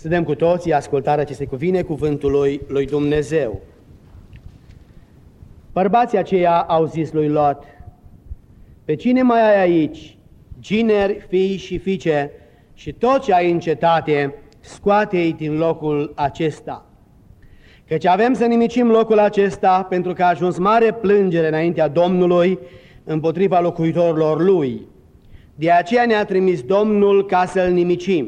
Să dăm cu toții ascultarea ce se cuvine cuvântului lui Dumnezeu. Bărbații aceia au zis lui Lot: pe cine mai ai aici, gineri, fii și fiice, și tot ce ai în cetate, scoate-i din locul acesta. Căci avem să nimicim locul acesta, pentru că a ajuns mare plângere înaintea Domnului împotriva locuitorilor lui. De aceea ne-a trimis Domnul ca să-l nimicim.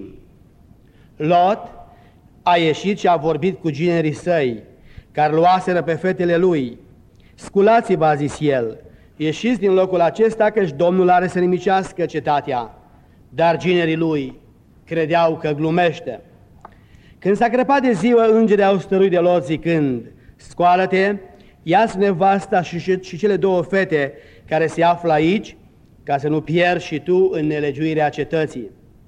Lot a ieșit și a vorbit cu ginerii săi, care luaseră pe fetele lui. Sculați-vă, a zis el, ieșiți din locul acesta, căci Domnul are să nimicească cetatea. Dar ginerii lui credeau că glumește. Când s-a crăpat de ziua, îngerii au stăruit de Lot zicând: scoală-te, ia-ți nevasta și cele două fete care se află aici, ca să nu pierzi și tu în nelegiuirea cetății.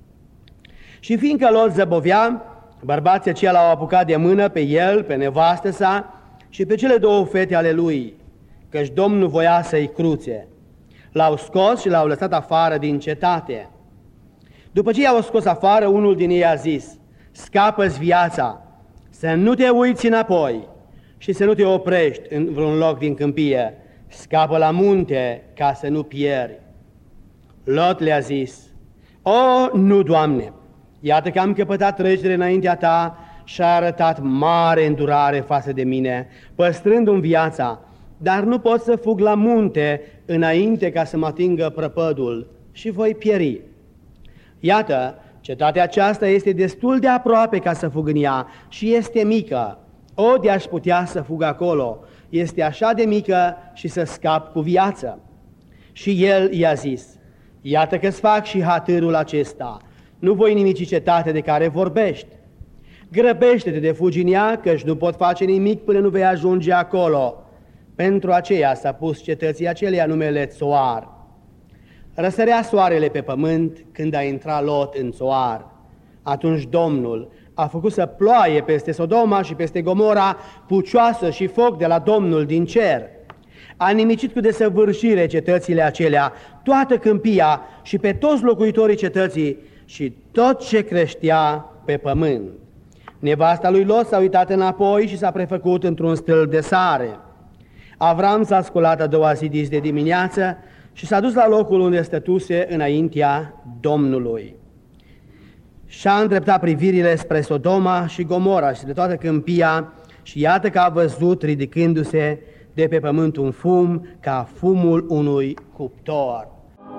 Și fiindcă Lot zăbovea, bărbații aceia l-au apucat de mână pe el, pe nevastă sa și pe cele două fete ale lui, căci Domnul voia să-i cruțe. L-au scos și l-au lăsat afară din cetate. După ce i-au scos afară, unul din ei a zis: scapă-ți viața, să nu te uiți înapoi și să nu te oprești în vreun loc din câmpie, scapă la munte ca să nu pieri. Lot le-a zis: o, nu, Doamne, iată că am căpătat trecere înaintea ta și a arătat mare îndurare față de mine, păstrându-mi viața, dar nu pot să fug la munte înainte ca să mă atingă prăpădul și voi pieri. Iată, cetatea aceasta este destul de aproape ca să fug în ea și este mică. O, de-aș putea să fug acolo, este așa de mică și să scap cu viață. Și el i-a zis: iată că-ți fac și hatârul acesta, nu voi nimici cetatea de care vorbești. Grăbește-te de fugi în ea, căci nu pot face nimic până nu vei ajunge acolo. Pentru aceea s-a pus cetății aceleia numele Țoar. Răsărea soarele pe pământ când a intrat Lot în Țoar. Atunci Domnul a făcut să ploaie peste Sodoma și peste Gomora pucioasă și foc de la Domnul din cer. A nimicit cu desăvârșire cetățile acelea, toată câmpia și pe toți locuitorii cetății și tot ce creștea pe pământ. Nevasta lui Lot s-a uitat înapoi și s-a prefăcut într-un stâlp de sare. Avram s-a sculat a doua zi de dimineață și s-a dus la locul unde stătuse înaintea Domnului. Și-a îndreptat privirile spre Sodoma și Gomora și de toată câmpia și iată că a văzut ridicându-se de pe pământ un fum ca fumul unui cuptor.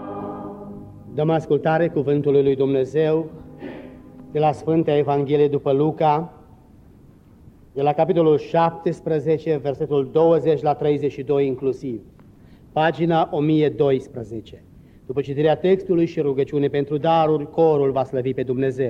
Dăm ascultare cuvântului lui Dumnezeu de la Sfânta Evanghelie după Luca, de la capitolul 17, versetul 20 la 32 inclusiv, pagina 1012. După citirea textului și rugăciune pentru daruri, corul va slăvi pe Dumnezeu.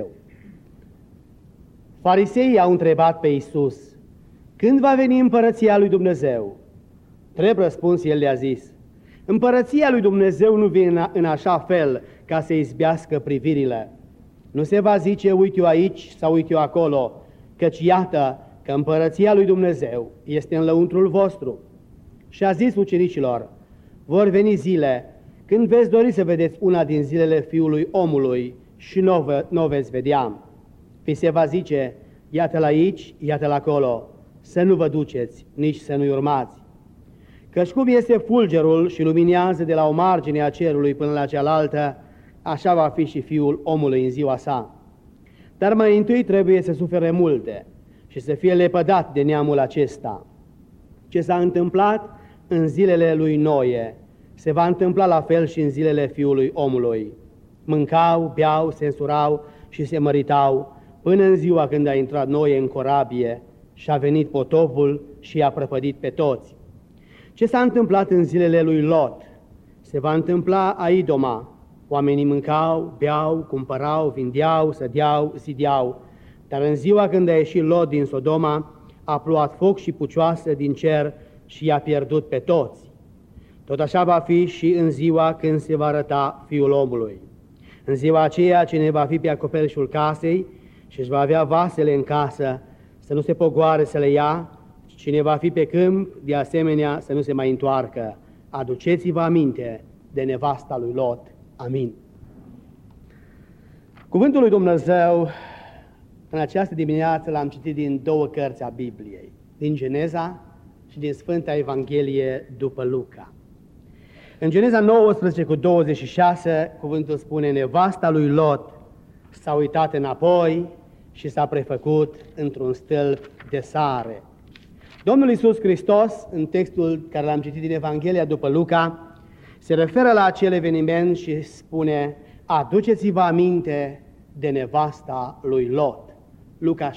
Fariseii au întrebat pe Iisus: când va veni împărăția lui Dumnezeu? Drept răspuns, el le-a zis: împărăția lui Dumnezeu nu vine în așa fel ca să izbească privirile. Nu se va zice: uite-o aici sau uite-o acolo, căci iată că împărăția lui Dumnezeu este în lăuntrul vostru. Și a zis ucenicilor: vor veni zile când veți dori să vedeți una din zilele Fiului Omului și nu o veți vedea. Vi se va zice: iată-l aici, iată-l acolo, să nu vă duceți, nici să nu-i urmați. Căci cum este fulgerul și luminează de la o margine a cerului până la cealaltă, așa va fi și Fiul Omului în ziua sa. Dar mai întâi trebuie să sufere multe și să fie lepădat de neamul acesta. Ce s-a întâmplat în zilele lui Noe se va întâmpla la fel și în zilele Fiului Omului. Mâncau, beau, se însurau și se măritau până în ziua când a intrat Noe în corabie și a venit potopul și i-a prăpădit pe toți. Ce s-a întâmplat în zilele lui Lot se va întâmpla a Idoma. Oamenii mâncau, beau, cumpărau, vindeau, sădeau, zideau. Dar în ziua când a ieșit Lot din Sodoma, a plouat foc și pucioasă din cer și i-a pierdut pe toți. Tot așa va fi și în ziua când se va arăta Fiul Omului. În ziua aceea, cine va fi pe acoperișul casei și își va avea vasele în casă, să nu se pogoare să le ia, cine va fi pe câmp, de asemenea, să nu se mai întoarcă. Aduceți-vă aminte de nevasta lui Lot. Amin. Cuvântul lui Dumnezeu În această dimineață l-am citit din două cărți a Bibliei, din Geneza și din Sfânta Evanghelie după Luca. În Geneza 19:26, cuvântul spune: nevasta lui Lot s-a uitat înapoi și s-a prefăcut într-un stâlp de sare. Domnul Iisus Hristos, în textul care l-am citit din Evanghelia după Luca, se referă la acel eveniment și spune: aduceți-vă aminte de nevasta lui Lot. Luca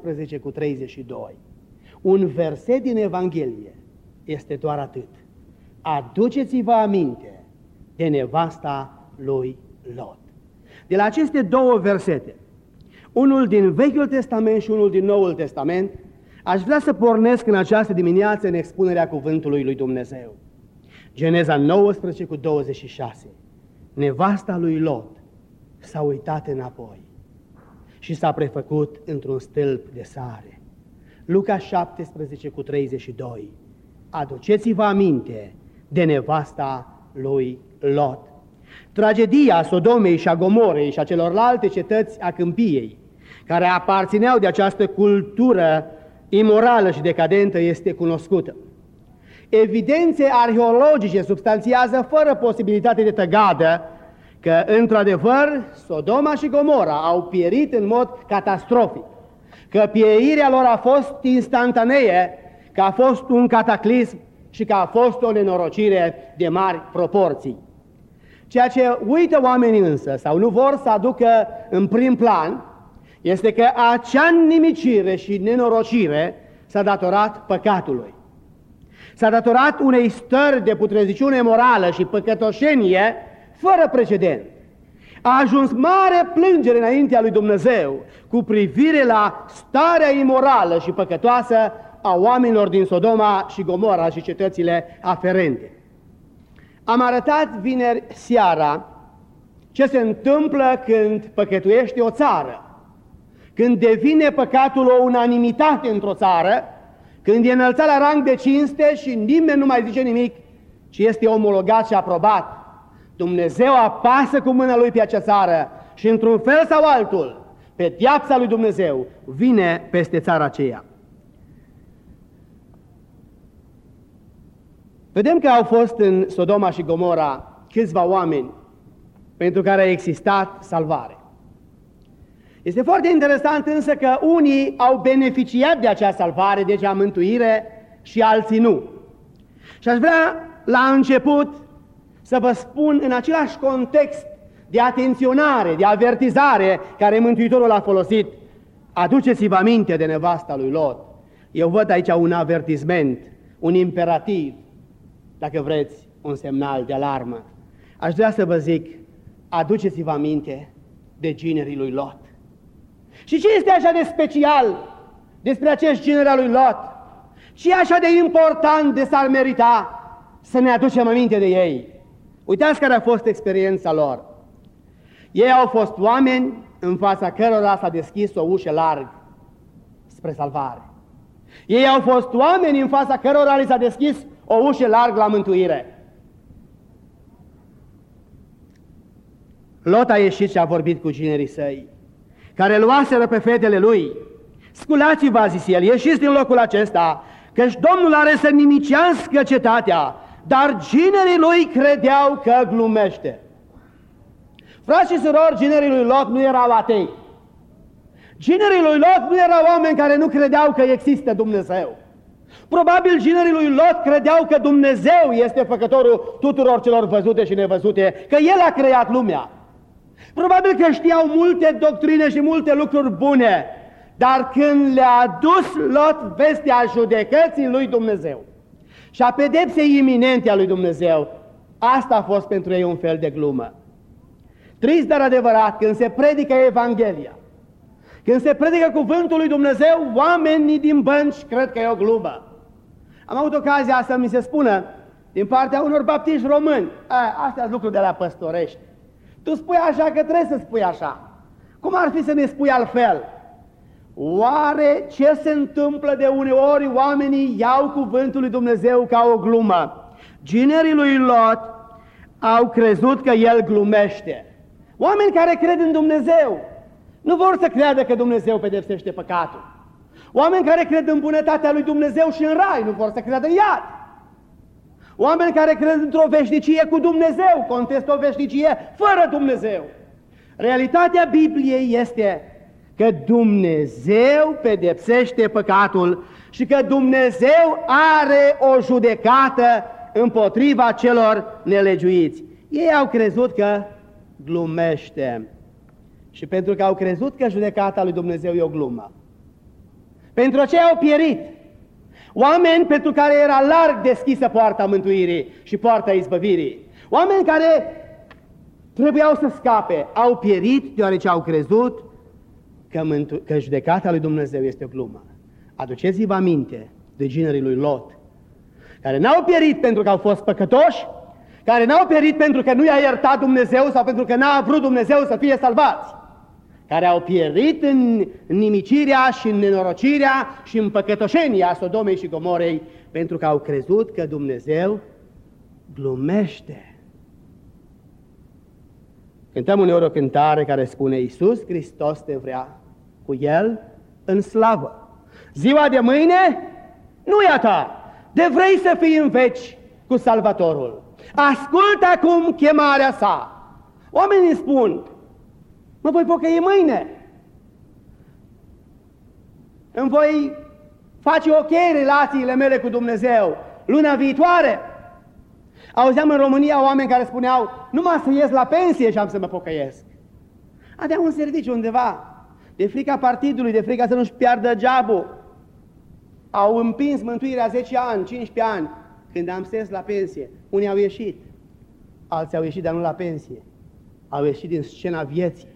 17:32. Un verset din Evanghelie este doar atât: aduceți-vă aminte de nevasta lui Lot. De la aceste două versete, unul din Vechiul Testament și unul din Noul Testament, aș vrea să pornesc în această dimineață în expunerea cuvântului lui Dumnezeu. Geneza 19:26. Nevasta lui Lot s-a uitat înapoi și s-a prefăcut într-un stâlp de sare. Luca 17:32. Aduceți-vă aminte de nevasta lui Lot. Tragedia Sodomei și a Gomorei și a celorlalte cetăți a câmpiei, care aparțineau de această cultură imorală și decadentă, este cunoscută. Evidențe arheologice substanțiază fără posibilitate de tăgadă că, într-adevăr, Sodoma și Gomora au pierit în mod catastrofic, că pierirea lor a fost instantanee, că a fost un cataclism și că a fost o nenorocire de mari proporții. Ceea ce uită oamenii însă, sau nu vor să aducă în prim plan, este că acea nimicire și nenorocire s-a datorat păcatului. S-a datorat unei stări de putreziciune morală și păcătoșenie fără precedent. A ajuns mare plângere înaintea lui Dumnezeu cu privire la starea imorală și păcătoasă a oamenilor din Sodoma și Gomora și cetățile aferente. Am arătat vineri seara ce se întâmplă când păcătuiește o țară, când devine păcatul o unanimitate într-o țară, când e înălțat la rang de cinste și nimeni nu mai zice nimic, ci este omologat și aprobat. Dumnezeu apasă cu mâna lui pe acea țară și, într-un fel sau altul, pedeapsa lui Dumnezeu vine peste țara aceea. Vedem că au fost în Sodoma și Gomora câțiva oameni pentru care a existat salvare. Este foarte interesant însă că unii au beneficiat de acea salvare, de acea mântuire, și alții nu. Și aș vrea la început să vă spun în același context de atenționare, de avertizare care Mântuitorul a folosit: aduceți-vă aminte de nevasta lui Lot. Eu văd aici un avertisment, un imperativ, dacă vreți, un semnal de alarmă. Aș vrea să vă zic: aduceți-vă aminte de ginerii lui Lot. Și ce este așa de special despre acest gineri al lui Lot? Ce e așa de important de s-ar merita să ne aducem aminte de ei? Uitați care a fost experiența lor. Ei au fost oameni în fața cărora s-a deschis o ușă largă spre salvare. Ei au fost oameni în fața cărora li s-a deschis o ușă largă la mântuire. Lot a ieșit și a vorbit cu ginerii săi, care luaseră pe fetele lui. Sculați-vă, a zis el, ieșiți din locul acesta, căci Domnul are să nimicească cetatea. Dar ginerii lui credeau că glumește. Frați și surori, ginerii lui Lot nu erau atei. Ginerii lui Lot nu erau oameni care nu credeau că există Dumnezeu. Probabil ginerii lui Lot credeau că Dumnezeu este făcătorul tuturor celor văzute și nevăzute, că El a creat lumea. Probabil că știau multe doctrine și multe lucruri bune, dar când le-a dus Lot vestea judecății lui Dumnezeu și a pedepsei iminente a lui Dumnezeu, asta a fost pentru ei un fel de glumă. Trist, dar adevărat, când se predică Evanghelia, când se predică cuvântul lui Dumnezeu, oamenii din bănci cred că e o glumă. Am avut ocazia să mi se spună din partea unor baptiști români: astea sunt lucruri de la păstorești. Tu spui așa că trebuie să spui așa. Cum ar fi să ne spui altfel? Oare ce se întâmplă de uneori? Oamenii iau cuvântul lui Dumnezeu ca o glumă. Ginerii lui Lot au crezut că el glumește. Oameni care cred în Dumnezeu Nu vor să creadă că Dumnezeu pedepsește păcatul. Oameni care cred în bunătatea lui Dumnezeu și în rai nu vor să creadă în iad. Oameni care cred într-o veșnicie cu Dumnezeu contestă o veșnicie fără Dumnezeu. Realitatea Bibliei este că Dumnezeu pedepsește păcatul și că Dumnezeu are o judecată împotriva celor nelegiuiți. Ei au crezut că glumește. Și pentru că au crezut că judecata lui Dumnezeu e o glumă, pentru aceia au pierit. Oameni pentru care era larg deschisă poarta mântuirii și poarta izbăvirii. Oameni care trebuiau să scape, au pierit deoarece au crezut că judecata lui Dumnezeu este o glumă. Aduceți-vă aminte de ginerii lui Lot, care n-au pierit pentru că au fost păcătoși, care n-au pierit pentru că nu i-a iertat Dumnezeu sau pentru că n-a vrut Dumnezeu să fie salvați, care au pierit în nimicirea și în nenorocirea și în păcătoșenia Sodomei și Gomorei, pentru că au crezut că Dumnezeu glumește. Cântăm uneori o cântare care spune: Iisus Hristos te vrea cu El în slavă. Ziua de mâine nu e a ta, de vrei să fii în veci cu Salvatorul. Ascultă acum chemarea sa. Oamenii spun: mă voi pocăi mâine, îmi voi face ok relațiile mele cu Dumnezeu luna viitoare. Auzeam în România oameni care spuneau: numai să ies la pensie și am să mă pocăiesc. Aveau un serviciu undeva, de frica partidului, de frica să nu-și piardă jobul. Au împins mântuirea 10 ani, 15 ani. Când am stes la pensie, unii au ieșit, alții au ieșit, dar nu la pensie. Au ieșit din scena vieții.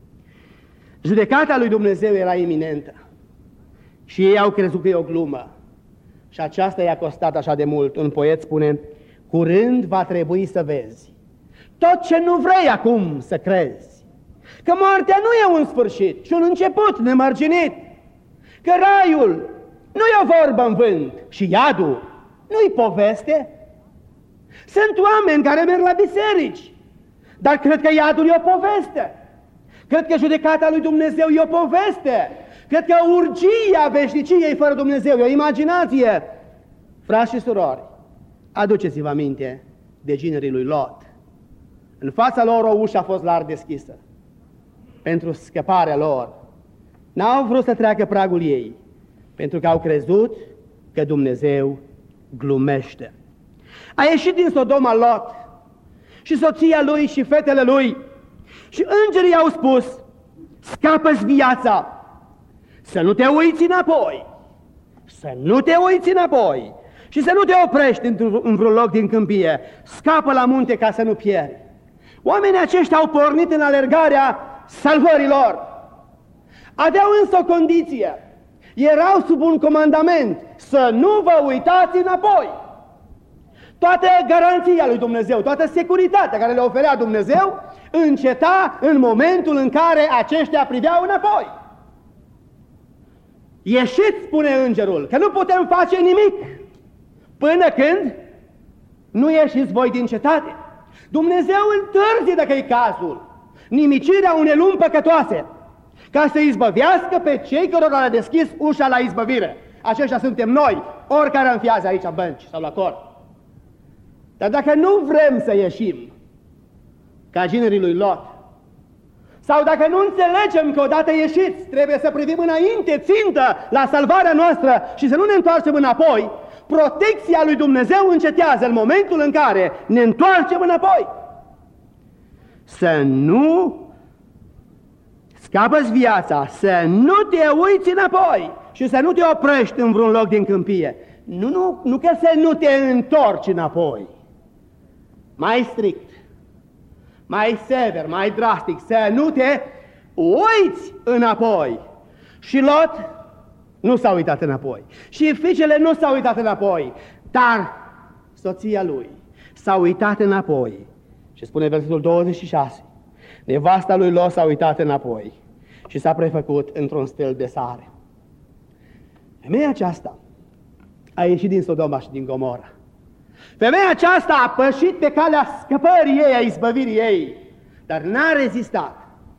Judecata lui Dumnezeu era iminentă și ei au crezut că e o glumă. Și aceasta i-a costat așa de mult. Un poet spune: curând va trebui să vezi tot ce nu vrei acum să crezi, că moartea nu e un sfârșit, ci un început nemărginit, că raiul nu e o vorbă în vânt și iadul nu-i poveste. Sunt oameni care merg la biserici, dar cred că iadul e o poveste. Cred că judecata lui Dumnezeu e o poveste. Cred că urgia veșniciei fără Dumnezeu e o imaginație. Frați și surori, aduceți-vă aminte de ginerii lui Lot. În fața lor o ușă a fost larg deschisă pentru scăparea lor. N-au vrut să treacă pragul ei, pentru că au crezut că Dumnezeu glumește. A ieșit din Sodoma Lot și soția lui și fetele lui și îngerii au spus: scapă-ți viața, să nu te uiți înapoi, să nu te uiți înapoi și să nu te oprești în vreun loc din câmpie, scapă la munte ca să nu pieri. Oamenii aceștia au pornit în alergarea salvărilor. Aveau însă o condiție: erau sub un comandament, să nu vă uitați înapoi. Toată garanția lui Dumnezeu, toată securitatea care le oferea Dumnezeu înceta în momentul în care aceștia priveau înapoi. Ieșiți, spune îngerul, că nu putem face nimic până când nu ieșiți voi din cetate. Dumnezeu întârzie, dacă e cazul, nimicirea unei lumi păcătoase, ca să izbăvească pe cei cărora le-a deschis ușa la izbăvire. Aceștia suntem noi, oricare înfiază aici în bănci sau la cor. Dar dacă nu vrem să ieșim ca ginerii lui Lot, sau dacă nu înțelegem că odată ieșiți trebuie să privim înainte, țintă, la salvarea noastră și să nu ne întoarcem înapoi, protecția lui Dumnezeu încetează în momentul în care ne întoarcem înapoi. Să nu scapă-ți viața, să nu te uiți înapoi și să nu te oprești în vreun loc din câmpie. Nu că să nu te întorci înapoi. Mai strict, mai sever, mai drastic, să nu te uiți înapoi. Și Lot nu s-a uitat înapoi. Și fiicele nu s-au uitat înapoi. Dar soția lui s-a uitat înapoi. Și spune versetul 26. Nevasta lui Lot s-a uitat înapoi și s-a prefăcut într-un stel de sare. Femeia aceasta a ieșit din Sodoma și din Gomora. Femeia aceasta a pășit pe calea scăpării ei, a izbăvirii ei, dar n-a rezistat.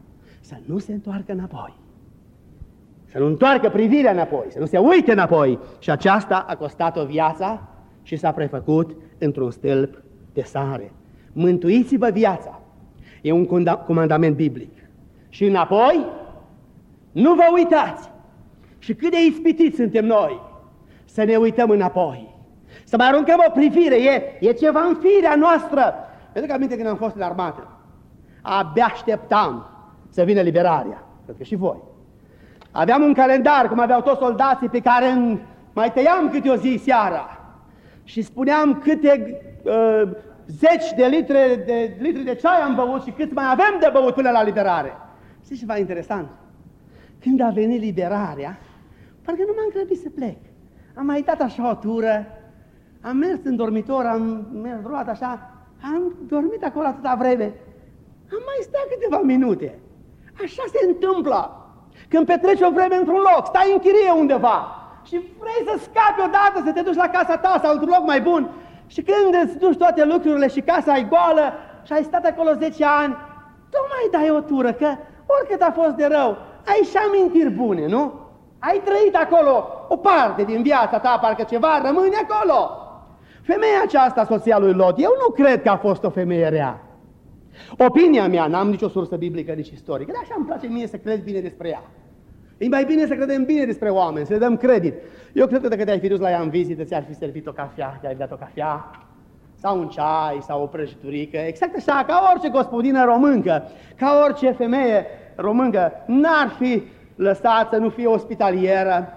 să nu se întoarcă înapoi. Să nu întoarcă privirea înapoi, să nu se uite înapoi. Și aceasta a costat-o viața și s-a prefăcut într-un stâlp de sare. Mântuiți-vă viața. E un comandament biblic. Și înapoi, nu vă uitați. Și cât de ispitiți suntem noi să ne uităm înapoi. Să mai aruncăm o privire, e ceva în firea noastră. Pentru că aminte când am fost în armată, abia așteptam să vină liberarea. Cred că și voi. Aveam un calendar, cum aveau toți soldații, pe care mai tăiam câte o zi seara. Și spuneam câte zeci de litri de ceai am băut și cât mai avem de băut până la liberare. Știți ceva interesant? Când a venit liberarea, parcă nu m-am grăbit să plec. Am mai dat așa o tură, am mers în dormitor, am mers roat așa, am dormit acolo atâta vreme. Am mai stat câteva minute. Așa se întâmplă. Când petreci o vreme într-un loc, stai în chirie undeva și vrei să scapi odată, să te duci la casa ta sau într-un loc mai bun. Și când îți duci toate lucrurile și casa e goală și ai stat acolo 10 ani, tu mai dai o tură, că oricât a fost de rău, ai și amintiri bune, nu? Ai trăit acolo o parte din viața ta, parcă ceva rămâne acolo. Femeia aceasta, soția lui Lot, eu nu cred că a fost o femeie rea. Opinia mea, n-am nicio sursă biblică, nici istorică, dar așa îmi place mie să cred bine despre ea. E mai bine să credem bine despre oameni, să le dăm credit. Eu cred că dacă te-ai fi dus la ea în vizită, ți-ar fi servit o cafea, te-ai dat o cafea, sau un ceai, sau o prăjiturică, exact așa, ca orice gospodină româncă, ca orice femeie româncă, n-ar fi lăsat să nu fie ospitalieră.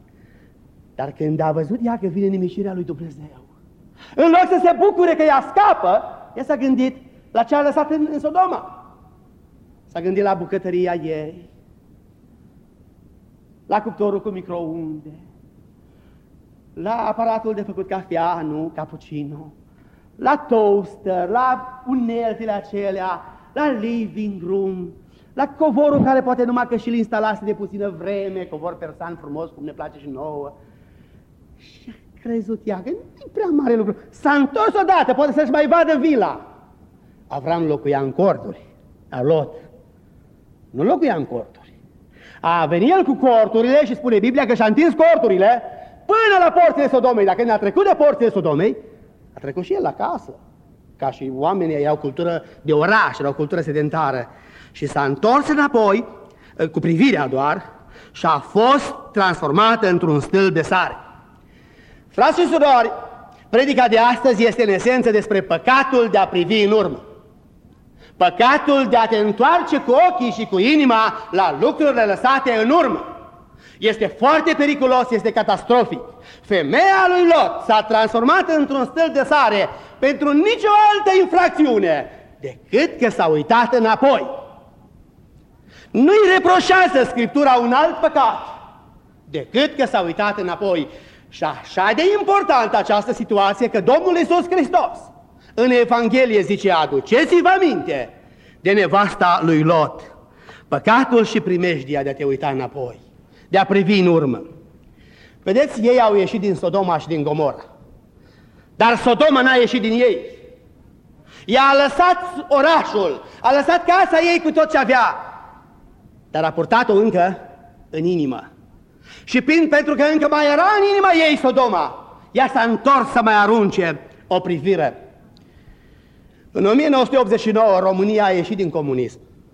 Dar când a văzut ea că vine nimicirea lui Dumnezeu, în loc să se bucure că ea scapă, ea s-a gândit la ce a lăsat în Sodoma. S-a gândit la bucătăria ei, la cuptorul cu microunde, la aparatul de făcut cafea, nu, cappuccino, la toaster, la uneltele acelea, la living room, la covorul care poate numai că și-l instalase de puțină vreme, covor persan frumos, cum ne place și nouă. Și a crezut ea că nu e prea mare lucru. S-a întors odată, poate să-și mai vadă vila. Avram locuia în corturi, dar Lot nu locuia în corturi. A venit el cu corturile și spune Biblia că și-a întins corturile până la porțile Sodomei. Dacă ne-a trecut de porțile Sodomei, a trecut și el la casă. Ca și oamenii ei au cultură de oraș, erau cultură sedentară. Și s-a întors înapoi, cu privirea doar, și a fost transformată într-un stâlp de sare. Frați și surori, predica de astăzi este în esență despre păcatul de a privi în urmă. Păcatul de a te întoarce cu ochii și cu inima la lucrurile lăsate în urmă. Este foarte periculos, este catastrofic. Femeia lui Lot s-a transformat într-un stâlp de sare pentru nicio altă infracțiune decât că s-a uitat înapoi. Nu-i reproșează Scriptura un alt păcat decât că s-a uitat înapoi. Și așa de importantă această situație că Domnul Iisus Hristos în Evanghelie zice, aduceți-vă aminte de nevasta lui Lot, păcatul și primejdia de a te uita înapoi, de a privi în urmă. Vedeți, ei au ieșit din Sodoma și din Gomora, dar Sodoma n-a ieșit din ei. Ea a lăsat orașul, a lăsat casa ei cu tot ce avea, dar a purtat-o încă în inimă. Și pentru că încă mai era în inima ei Sodoma, ea s-a întors să mai arunce o privire. În 1989 România a ieșit din comunism,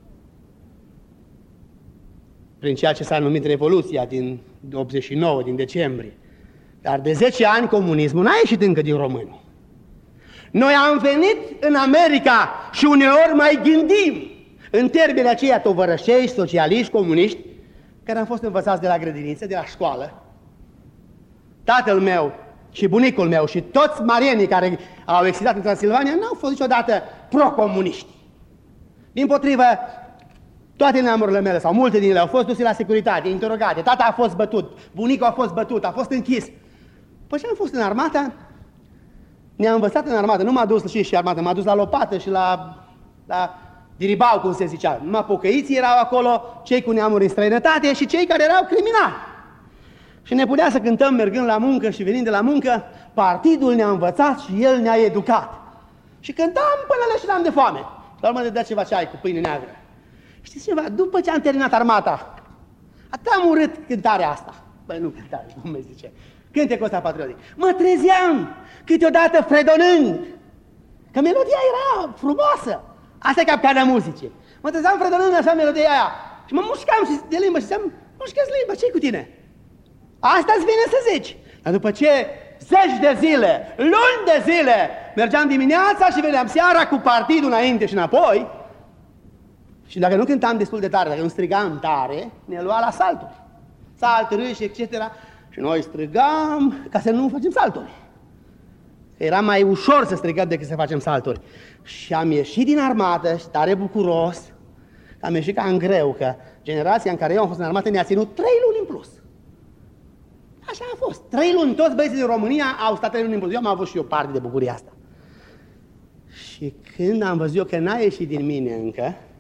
prin ceea ce s-a numit Revoluția din 89, din decembrie. Dar de 10 ani comunismul n-a ieșit încă din români. Noi am venit în America și uneori mai gândim în termenii aceia tovărășești, socialiști, comuniști, care am fost învățați de la grădiniță, de la școală. Tatăl meu și bunicul meu și toți marienii care au existat în Transilvania n-au fost niciodată pro-comuniști. Dimpotrivă, toate neamurile mele, sau multe din ele, au fost duse la securitate, interogate. Tata a fost bătut, bunicul a fost bătut, a fost închis. Păi ce am fost în armată? Ne-a învățat în armată, nu m-a dus și armată, m-a dus la lopată și la diribau, cum se zicea. Numai pocăiții erau acolo, cei cu neamuri în străinătate și cei care erau criminali. Și ne punea să cântăm mergând la muncă și venind de la muncă, partidul ne-a învățat și el ne-a educat. Și cântam până leșinam de foame. La urmă ne dea ceva ceai cu pâine neagră. Știți ceva? După ce am terminat armata, atât am urât cântarea asta. Băi, nu cântare, cum îi zice. Cântecul ăsta patriotic. Mă trezeam câteodată fredonând, că melodia era frumoasă. Asta e capcana muzicii. Mă trezeam fredonând așa melodia aia. Și mă mușcam de limbă și ziceam, mușcă-ți limba, ce-i cu tine? Asta-ți vine să zici. Dar după ce zeci de zile, luni de zile, mergeam dimineața și veneam seara cu partidul înainte și înapoi, și dacă nu cântam destul de tare, dacă nu strigam tare, ne lua la salturi. Salt, râși, etc. Și noi strigam ca să nu facem salturi. Era mai ușor să strigăm decât să facem salturi. Și am ieșit din armată și tare bucuros, am ieșit ca în greu, că generația în care eu am fost în armată ne-a ținut 3 luni în plus. Așa a fost. 3 luni, toți băieții din România au stat 3 luni în plus. Eu am avut și eu parte de bucuria asta. Și când am văzut eu că n-a ieșit din mine încă,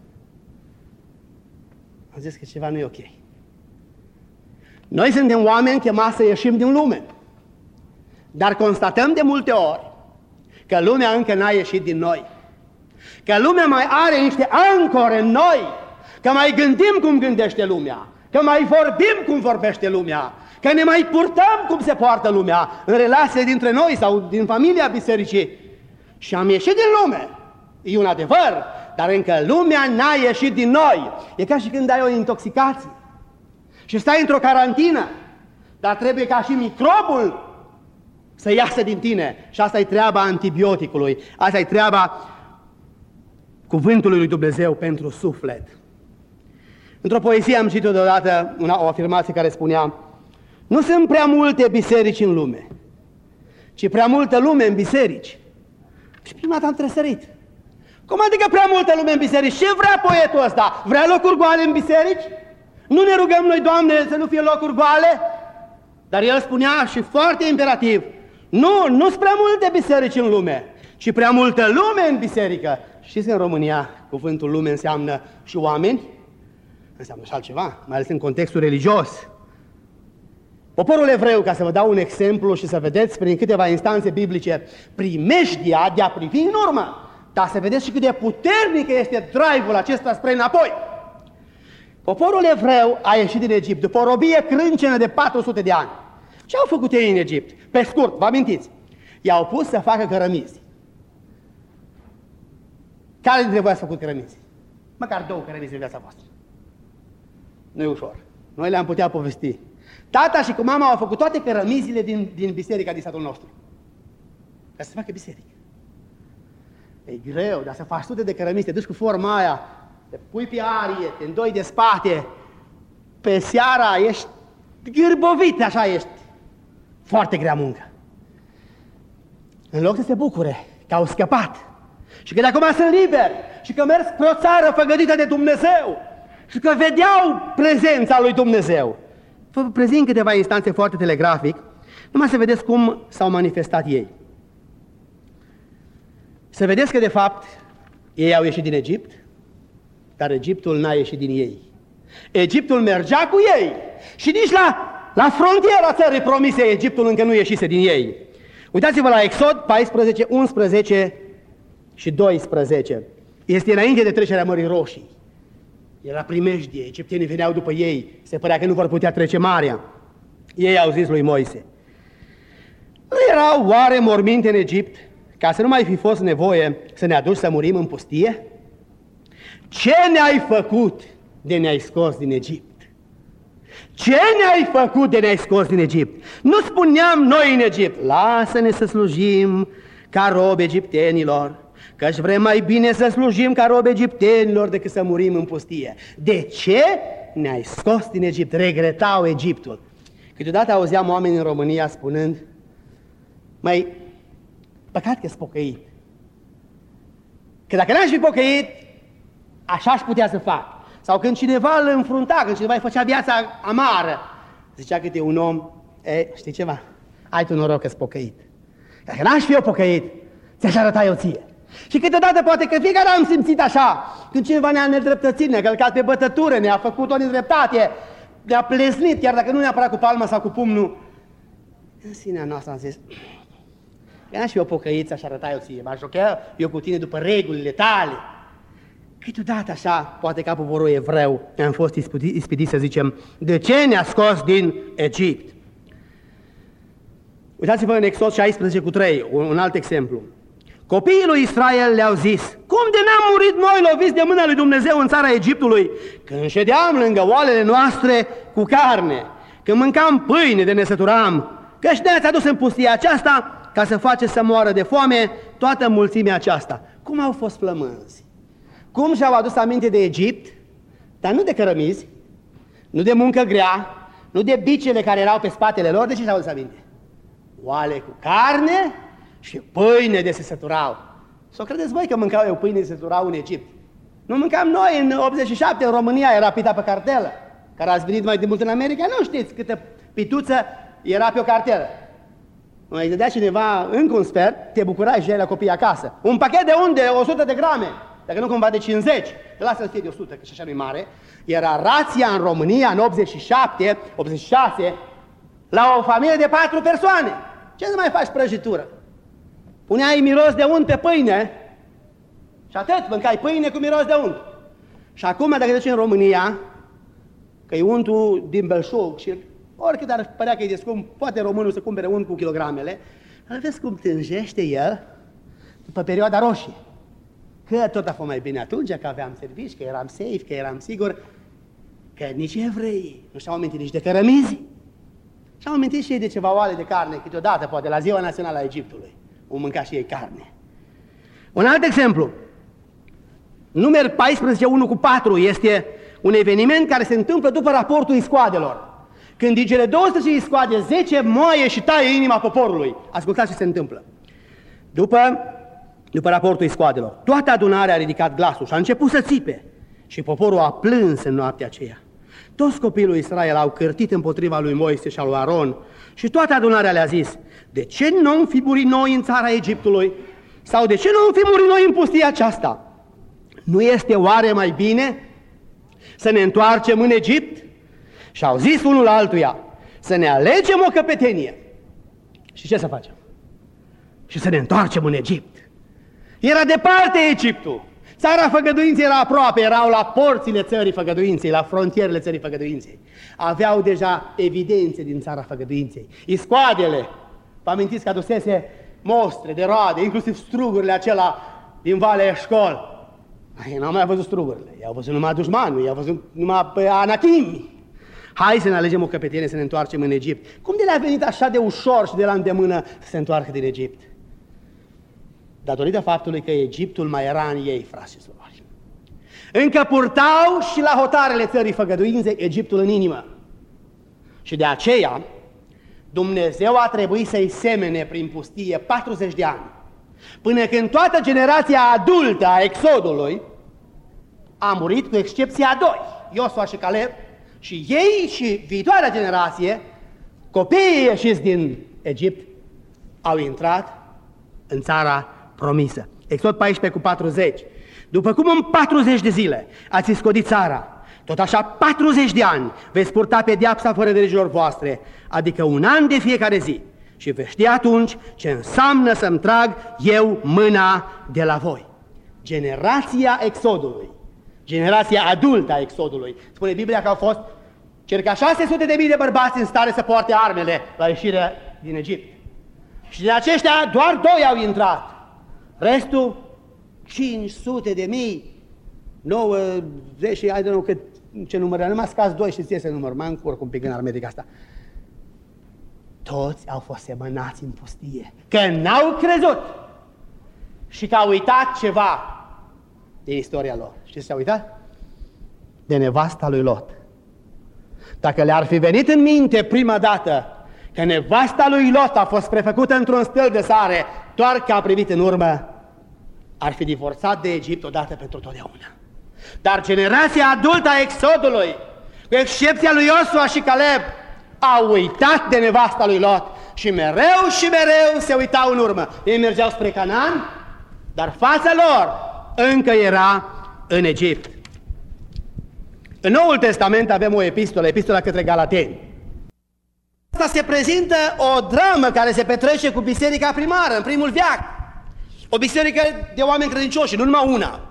am zis că ceva nu e ok. Noi suntem oameni chemați să ieșim din lume. Dar constatăm de multe ori că lumea încă n-a ieșit din noi. Că lumea mai are niște ancore în noi. Că mai gândim cum gândește lumea. Că mai vorbim cum vorbește lumea. Că ne mai purtăm cum se poartă lumea în relațiile dintre noi sau din familia bisericii. Și am ieșit din lume. E un adevăr, dar încă lumea n-a ieșit din noi. E ca și când ai o intoxicație și stai într-o carantină, dar trebuie ca și microbul să iasă din tine. Și asta e treaba antibioticului, asta e treaba cuvântului lui Dumnezeu pentru suflet. Într-o poezie am citit odată o afirmație care spunea: nu sunt prea multe biserici în lume, ci prea multă lume în biserici. Și prima dată am tresărit. Cum adică prea multă lume în biserici? Ce vrea poetul ăsta? Vrea locuri goale în biserici? Nu ne rugăm noi, Doamne, să nu fie locuri goale? Dar el spunea și foarte imperativ: nu sunt prea multe biserici în lume, ci prea multă lume în biserică. Știți că în România cuvântul lume înseamnă și oameni? Înseamnă și altceva, mai ales în contextul religios. Poporul evreu, ca să vă dau un exemplu și să vedeți prin câteva instanțe biblice primejdia de a privi în urmă, dar să vedeți și cât de puternic este drive-ul acesta spre înapoi. Poporul evreu a ieșit din Egipt după o robie crâncenă de 400 de ani. Ce au făcut ei în Egipt? Pe scurt, vă amintiți? I-au pus să facă cărămizi. Care dintre voi ați făcut cărămizi? Măcar 2 cărămizi în viața voastră. Nu e ușor. Noi le-am putea povesti. Tata și cu mama au făcut toate cărămizile din biserica din satul nostru. Ca să facă biserică. E greu, dar să faci sute de cărămizi, te duci cu forma aia, te pui pe arie, te îndoi de spate, pe seara ești gârbovit, așa ești. Foarte grea muncă. În loc să se bucure că au scăpat și că de acum sunt liberi și că merg pe o țară făgădită de Dumnezeu și că vedeau prezența lui Dumnezeu. Vă prezint câteva instanțe foarte telegrafic, numai să vedeți cum s-au manifestat ei. Să vedeți că, de fapt, ei au ieșit din Egipt, dar Egiptul n-a ieșit din ei. Egiptul mergea cu ei și nici la frontiera țării promise Egiptul încă nu ieșise din ei. Uitați-vă la Exod 14, 11 și 12. Este înainte de trecerea Mării Roșii. Era primejdie, egiptenii veneau după ei, se părea că nu vor putea trece marea. Ei au zis lui Moise: nu erau oare morminte în Egipt, ca să nu mai fi fost nevoie să ne aduci să murim în pustie? Ce ne-ai făcut de ne-ai scos din Egipt? Ce ne-ai făcut de ne-ai scos din Egipt? Nu spuneam noi în Egipt: lasă-ne să slujim ca robi egiptenilor, că-și vrem mai bine să slujim ca robi egiptenilor decât să murim în pustie. De ce ne-ai scos din Egipt? Regretau Egiptul. Câteodată auzeam oameni în România spunând: mai păcat că-s pocăit, că dacă n-aș fi pocăit, așa aș putea să fac. Sau când cineva îl înfrunta, când cineva îi făcea viața amară, zicea câte un om: știi ceva? Ai tu noroc că-s pocăit. Dacă n-aș fi eu pocăit, ți-aș arăta eu ție. Și câteodată poate că fiecare am simțit așa, când cineva ne-a nedreptățit, ne-a călcat pe bătătură, ne-a făcut o nedreptate, ne-a plesnit, chiar dacă nu neapărat cu palma sau cu pumnul. În sinea noastră am zis: că n-aș fi eu pocăit, ți-aș arăta eu ție, m-aș jochea eu cu tine după regulile tale. Câteodată așa, poate ca poporul evreu, am fost ispitit să zicem, de ce ne-a scos din Egipt? Uitați-vă în Exod 16:3, un alt exemplu. Copiii lui Israel le-au zis, cum de n-am murit noi loviți de mâna lui Dumnezeu în țara Egiptului, când ședeam lângă oalele noastre cu carne, când mâncam pâine de ne săturam, căci ne-ați adus în pustia aceasta ca să faceți să moară de foame toată mulțimea aceasta. Cum au fost flămânzi? Cum și-au adus aminte de Egipt, dar nu de cărămizi, nu de muncă grea, nu de bicele care erau pe spatele lor, de ce și-au adus aminte? Oale cu carne și pâine de se săturau. Sau credeți voi că mâncau eu pâine de se săturau în Egipt? Nu mâncam noi în 87, în România era pita pe cartelă. Care ați venit mai de mult în America, nu știți câtă pituță era pe o cartelă. Îi dădea cineva încă un sfert, te bucurai și ai la copii acasă. Un pachet de unde? 100 de grame. Dacă nu cumva de 50, lasă-l fie de 100, că și așa nu-i mare. Era rația în România, în 87, 86, la o familie de 4 persoane. Ce să mai faci prăjitură? Puneai miros de unt pe pâine și atât, mâncai pâine cu miros de unt. Și acum, dacă duci în România, că e untul din belșug și oricât ar părea că e de scump, poate românul să cumpere unt cu kilogramele, dar vezi cum tânjește el după perioada roșie. Că tot a fost mai bine atunci, că aveam servici, că eram safe, că eram sigur, că nici evrei nu și-au amintit nici de cărămizi. Și-au amintit și ei de ceva oale de carne, câteodată, poate, la Ziua Națională a Egiptului. O mânca și ei carne. Un alt exemplu. Numeri 14:1-4 este un eveniment care se întâmplă după raportul iscoadelor. Când digere 12 iscoade, 10 moaie și taie inima poporului. Ascultați ce se întâmplă. După raportul iscoadelor, toată adunarea a ridicat glasul și a început să țipe. Și poporul a plâns în noaptea aceea. Toți copiii lui Israel au cârtit împotriva lui Moise și a lui Aron și toată adunarea le-a zis, de ce nu am fi murit noi în țara Egiptului? Sau de ce nu am fi murit noi în pustia aceasta? Nu este oare mai bine să ne întoarcem în Egipt? Și au zis unul altuia, să ne alegem o căpetenie. Și ce să facem? Și să ne întoarcem în Egipt. Era departe Egiptul. Țara făgăduinței era aproape, erau la porțile țării făgăduinței, la frontierele țării făgăduinței. Aveau deja evidențe din țara făgăduinței. Iscoadele, vă amintiți că adusese mostre de roade, inclusiv strugurile acela din Valea Eșcol. Ei n-au mai văzut strugurile, i-au văzut numai dușmanul, i-au văzut numai pe anachimi. Hai să ne alegem o căpetenie să ne întoarcem în Egipt. Cum de le-a venit așa de ușor și de la îndemână să se întoarcă din Egipt? Datorită faptului că Egiptul mai era în ei, frați și surori. Încă purtau și la hotarele țării făgăduinței Egiptul în inimă. Și de aceea Dumnezeu a trebuit să-i semene prin pustie 40 de ani, până când toată generația adultă a Exodului a murit, cu excepția a doi, Iosua și Caleb, și ei și viitoarea generație, copiii ieșiți din Egipt, au intrat în țara promisă. Exod 14:40. După cum în 40 de zile ați iscodit țara, tot așa 40 de ani veți purta pedeapsa fără de legilor voastre, adică un an de fiecare zi. Și veți ști atunci ce înseamnă să-mi trag eu mâna de la voi. Generația Exodului, generația adultă a Exodului. Spune Biblia că au fost circa 600.000 de bărbați în stare să poarte armele la ieșirea din Egipt. Și din aceștia doar 2 au intrat. Restul, 500.000, 90, I don't know cât, ce număr, numai scazi 2, știți ce număr, mă încurc un pic în armetica asta. Toți au fost semănați în pustie, că n-au crezut și că au uitat ceva din istoria lor. Știți ce au uitat? De nevasta lui Lot. Dacă le-ar fi venit în minte prima dată că nevasta lui Lot a fost prefăcută într-un stâlp de sare, doar că a privit în urmă, ar fi divorțat de Egipt odată pentru totdeauna. Dar generația adultă a Exodului, cu excepția lui Iosua și Caleb, au uitat de nevasta lui Lot și mereu și mereu se uitau în urmă. Ei mergeau spre Canaan, dar fața lor încă era în Egipt. În Noul Testament avem o epistolă, epistola către Galateni. Asta se prezintă o dramă care se petrece cu biserica primară în primul veac. O biserică de oameni credincioși, nu numai una.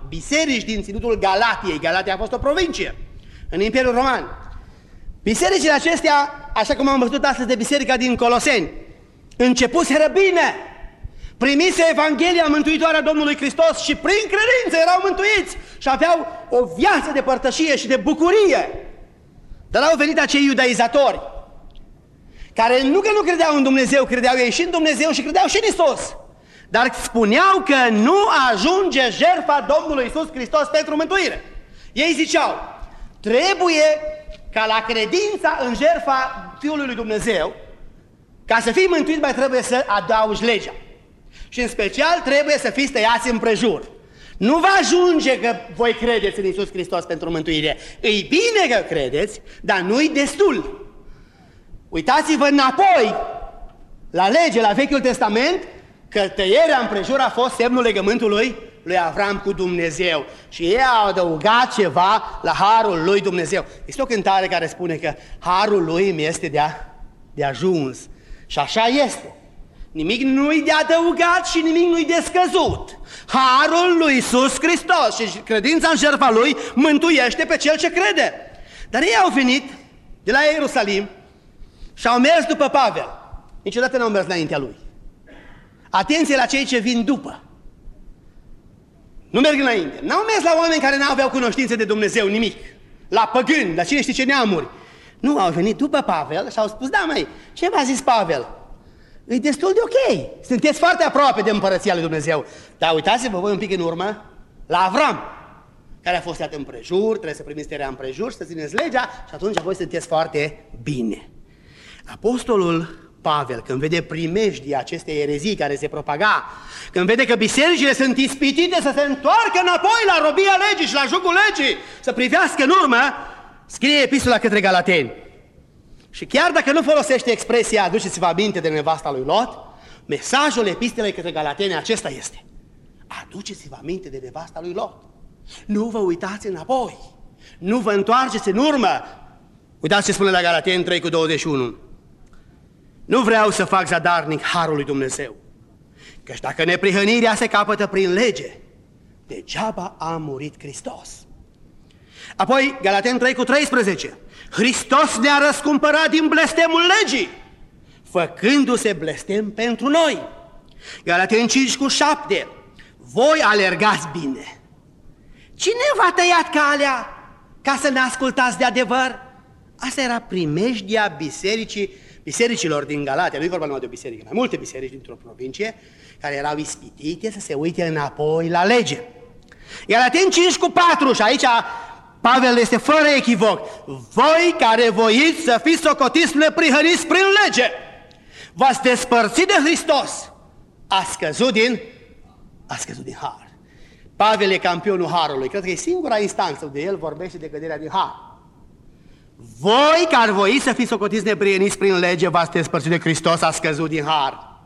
biserici din ținutul Galatiei. Galatia a fost o provincie în Imperiul Roman. Bisericile acestea, așa cum am văzut astăzi de biserica din Coloseni, începuseră bine, primise Evanghelia mântuitoare a Domnului Hristos și prin credință erau mântuiți și aveau o viață de părtășie și de bucurie. Dar au venit acei iudaizatori, care nu că nu credeau în Dumnezeu, credeau ei și în Dumnezeu și credeau și în Isus, dar spuneau că nu ajunge jertfa Domnului Isus Hristos pentru mântuire. Ei ziceau, trebuie ca la credința în jertfa Fiului lui Dumnezeu, ca să fii mântuit mai trebuie să adaugi legea. Și în special trebuie să fiți tăiați împrejur. Nu va ajunge că voi credeți în Iisus Hristos pentru mântuire. Îi bine că credeți, dar nu-i destul. Uitați-vă înapoi la lege, la Vechiul Testament, că tăierea împrejur a fost semnul legământului lui Avram cu Dumnezeu. Și ei au adăugat ceva la harul lui Dumnezeu. Este o cântare care spune că harul lui mi este de ajuns. Și așa este. Nimic nu-i de adăugat și nimic nu-i de scăzut. Harul lui Iisus Hristos și credința în jertfa lui mântuiește pe cel ce crede. Dar ei au venit de la Ierusalim și au mers după Pavel. Niciodată n-au mers înaintea lui. Atenție la cei ce vin după. Nu merg înainte. N-au mers la oameni care n-aveau cunoștință de Dumnezeu, nimic. La păgâni, la cine știe ce neamuri. Nu, au venit după Pavel și au spus, da măi, ce v-a zis Pavel? E destul de ok. Sunteți foarte aproape de împărăția lui Dumnezeu. Dar uitați-vă voi un pic în urmă la Avram, care a fost iat împrejur, trebuie să primiți tăierea împrejur și să țineți legea și atunci voi sunteți foarte bine. Apostolul Pavel, când vede primejdia acestei erezii care se propaga, când vede că bisericile sunt ispitite să se întoarcă înapoi la robia legii și la jugul legii, să privească în urmă, scrie epistola către Galateni. Și chiar dacă nu folosește expresia aduceți-vă aminte de nevasta lui Lot, mesajul epistolei către Galateni acesta este: aduceți-vă aminte de nevasta lui Lot. Nu vă uitați înapoi, nu vă întoarceți în urmă. Uitați ce spune la Galateni 3:21. Nu vreau să fac zadarnic harul lui Dumnezeu, căci dacă neprihănirea se capătă prin lege, degeaba a murit Hristos. Apoi, Galateni 3:13. Hristos ne-a răscumpărat din blestemul legii, făcându-se blestem pentru noi. Galateni 5:7. Voi alergați bine. Cine v-a tăiat calea ca să ne ascultați de adevăr? Asta era primejdia bisericilor din Galatia. Nu-i vorba numai de o biserică, mai multe biserici dintr-o provincie care erau ispitite să se uite înapoi la lege. Galateni 5:4 și aici Pavel este fără echivoc. Voi care voiți să fiți socotiți neprihăniți prin lege, v-ați despărțit de Hristos, a scăzut din har. Pavel e campionul harului. Cred că e singura instanță unde el vorbește de căderea din har. Voi care voiți să fiți socotiți neprihăniți prin lege, v-ați despărțit de Hristos, a scăzut din har.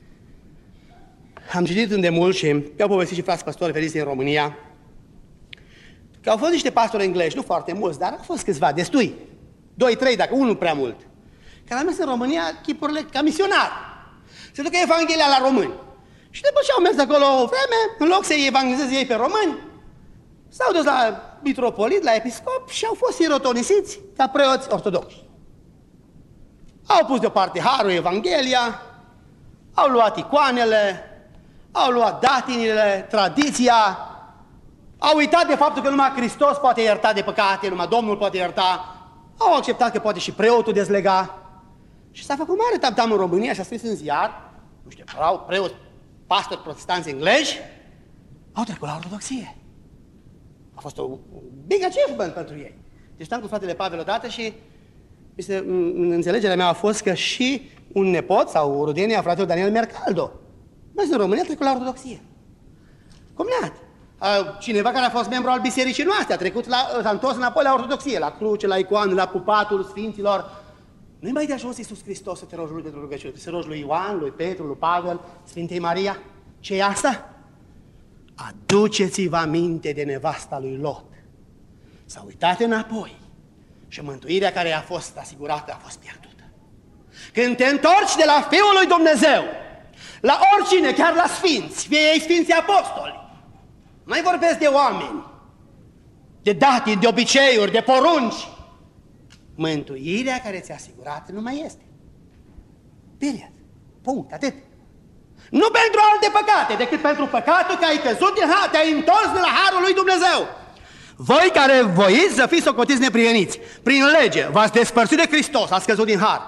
Am citit îndemult și mi-au povestit și frați pastori veniți din România că au fost niște pastori englezi, nu foarte mulți, dar au fost câțiva, destui, 2-3, dacă unul prea mult, care au mers în România chipurile ca misionari. Se ducă Evanghelia la români. Și după ce au mers acolo o vreme, în loc să-i evangelizeze ei pe români, s-au dus la mitropolit, la episcop și au fost sirotonisiți ca preoți ortodoxi. Au pus deoparte harul, Evanghelia, au luat icoanele, au luat datinile, tradiția, au uitat de faptul că numai Hristos poate ierta de păcate, numai Domnul poate ierta, au acceptat că poate și preotul dezlega. Și s-a făcut mare tam-tam în România și a scris în ziar, nu știu, erau preoți, pastori protestanți englezi, au trecut la ortodoxie. A fost un big achievement pentru ei. Deci am cu fratele Pavel odată și în înțelegerea mea a fost că și un nepot sau rudenie a fratelui Daniel Mercaldo, mers în România, a trecut la ortodoxie. Cumnat. Cineva care a fost membru al bisericii noastre s-a întors înapoi la ortodoxie, la cruce, la icoane, la pupatul sfinților. Nu-i mai de ajuns Iisus Hristos să te rogi lui pentru rugăciune, să rogi lui Ioan, lui Petru, lui Pavel, Sfintei Maria. Ce e asta? Aduceți-vă aminte de nevasta lui Lot. S-a uitat înapoi și mântuirea care i-a fost asigurată a fost pierdută. Când te întorci de la Fiul lui Dumnezeu, la oricine, chiar la sfinți, fie ei sfinții apostoli, Mai vorbesc de oameni, de datini, de obiceiuri, de porunci. Mântuirea care ți-a asigurat nu mai este. Period. Punct. Atât. Nu pentru alte păcate, decât pentru păcatul că ai căzut din har, te-ai întors de la harul lui Dumnezeu. Voi care voiți să fiți socotiți neprihăniți, prin lege v-ați despărțit de Hristos, ați căzut din har.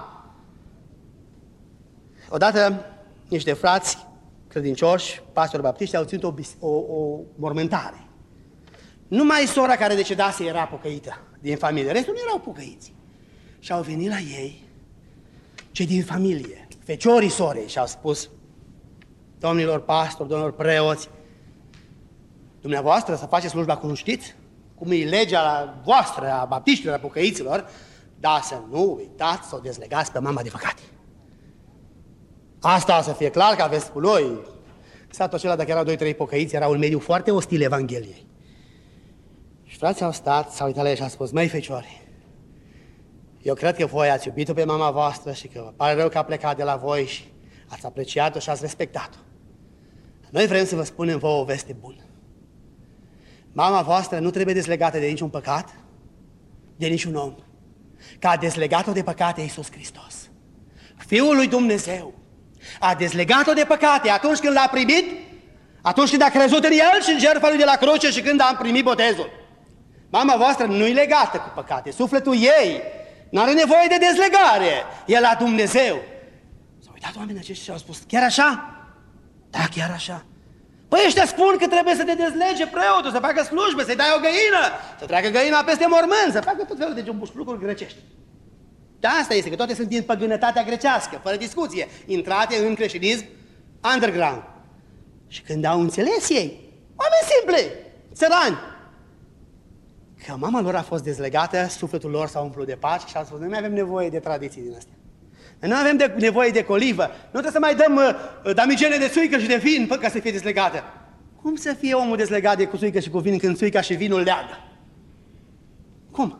Odată niște frați credincioși, pastori baptiști, au ținut o mormântare. Numai sora care decedase era pocăită din familie, restul nu erau pocăiți. Și au venit la ei cei din familie, feciorii sorei, și au spus: domnilor pastori, domnilor preoți, dumneavoastră să faceți slujba cum știți, cum e legea voastră a baptiștilor, a pocăiților, dar să nu uitați să o dezlegați pe mama de păcate. Asta o să fie clar că aveți cu noi. Satul acela, dacă erau 2-3 pocăiți, era un mediu foarte ostil Evangheliei. Și frații au stat, s-au uitat la ei și au spus: măi feciori, eu cred că voi ați iubit-o pe mama voastră și că vă pare rău că a plecat de la voi și ați apreciat-o și ați respectat-o. Noi vrem să vă spunem vouă o veste bună. Mama voastră nu trebuie dezlegată de niciun păcat, de niciun om. Că a dezlegat-o de păcate Iisus Hristos. Fiul lui Dumnezeu a dezlegat-o de păcate atunci când l-a primit, atunci când a crezut în El și în jertfa lui de la cruce și când a primit botezul. Mama voastră nu-i legată cu păcate, sufletul ei n-are nevoie de dezlegare, e la Dumnezeu. S-au uitat oamenii aceștia și au spus: chiar așa? Da, chiar așa. Păi ăștia spun că trebuie să te dezlege preotul, să facă slujbe, să-i dai o găină, să treacă găina peste mormânt, să facă tot felul de lucruri grecești. Da, asta este, că toate sunt din păgânătatea grecească, fără discuție, intrate în creștinism underground. Și când au înțeles ei, oameni simpli, țărani, că mama lor a fost dezlegată, sufletul lor s-a umplut de pace și au spus: noi mai avem nevoie de tradiții din astea. Noi nu avem nevoie de colivă, nu trebuie să mai dăm damigene de țuică și de vin ca să fie dezlegată. Cum să fie omul dezlegat de cu țuică și cu vin când țuica și vinul leagă? Cum?